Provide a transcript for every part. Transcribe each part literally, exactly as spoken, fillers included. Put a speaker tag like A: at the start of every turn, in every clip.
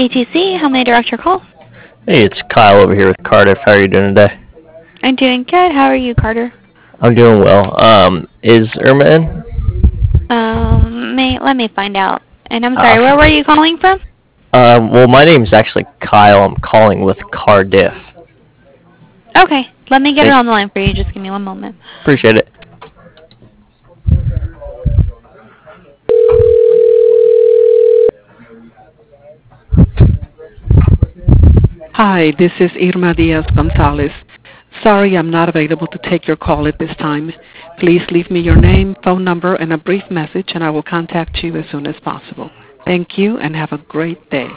A: A T C. How may I direct your call?
B: Hey, it's Kyle over here with Cardiff. How are you doing today?
A: I'm doing good. How are you, Carter?
B: I'm doing well. Um, is Irma in?
A: Um, may let me find out. And I'm
B: Uh,
A: sorry, where were you calling from?
B: um, well, my name's actually Kyle. I'm calling with Cardiff.
A: Okay, let me get her
B: Thank,
A: on the line for you. Just give me one moment.
B: appreciate it.
C: Hi, this is Irma Diaz Gonzalez. Sorry I'm not available to take your call at this time. Please leave me your name, phone number, and a brief message, and I will contact you as soon as possible. Thank you, and have a great day.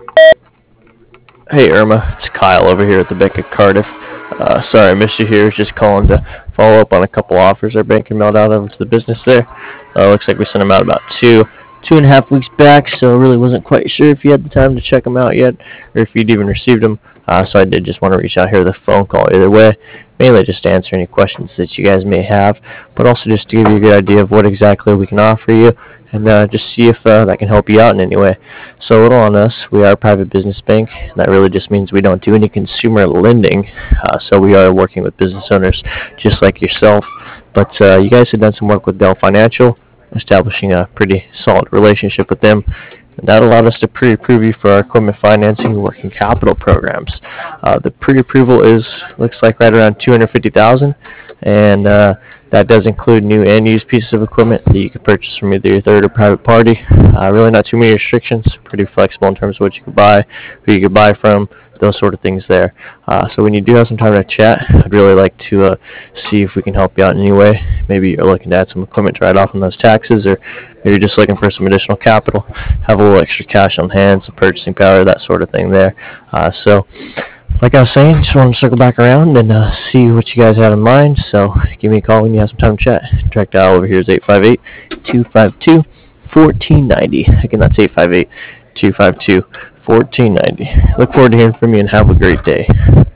B: Hey, Irma. It's Kyle over here at the bank at Cardiff. Uh, sorry I missed you here. Just calling to follow up on a couple offers our bank had mailed out over to the business there. Uh, looks like we sent them out about two, two and a half weeks back, so I really wasn't quite sure if you had the time to check them out yet or if you'd even received them. Uh, so I did just want to reach out here with a phone call either way, mainly just to answer any questions that you guys may have, but also just to give you a good idea of what exactly we can offer you and uh, just see if uh, that can help you out in any way. So a little on us, we are a private business bank, and that really just means we don't do any consumer lending, uh, so we are working with business owners just like yourself. But uh, you guys had done some work with Dell Financial, establishing a pretty solid relationship with them. And that allowed us to pre-approve you for our equipment financing and working capital programs. Uh, the pre-approval is looks like right around two hundred fifty thousand dollars, and uh, that does include new and used pieces of equipment that you can purchase from either your third or private party. Uh, really not too many restrictions, pretty flexible in terms of what you can buy, who you can buy from, those sort of things there. Uh, so when you do have some time to chat, I'd really like to uh, see if we can help you out in any way. Maybe you're looking to add some equipment to write off on those taxes, or maybe you're just looking for some additional capital, have a little extra cash on hand, some purchasing power, that sort of thing there. Uh, so like I was saying, just want to circle back around and uh, see what you guys had in mind. So give me a call when you have some time to chat. Direct dial over here is eight five eight, two five two, one four nine zero. Again, that's eight five eight, two five two, one four nine zero. Look forward to hearing from you and have a great day.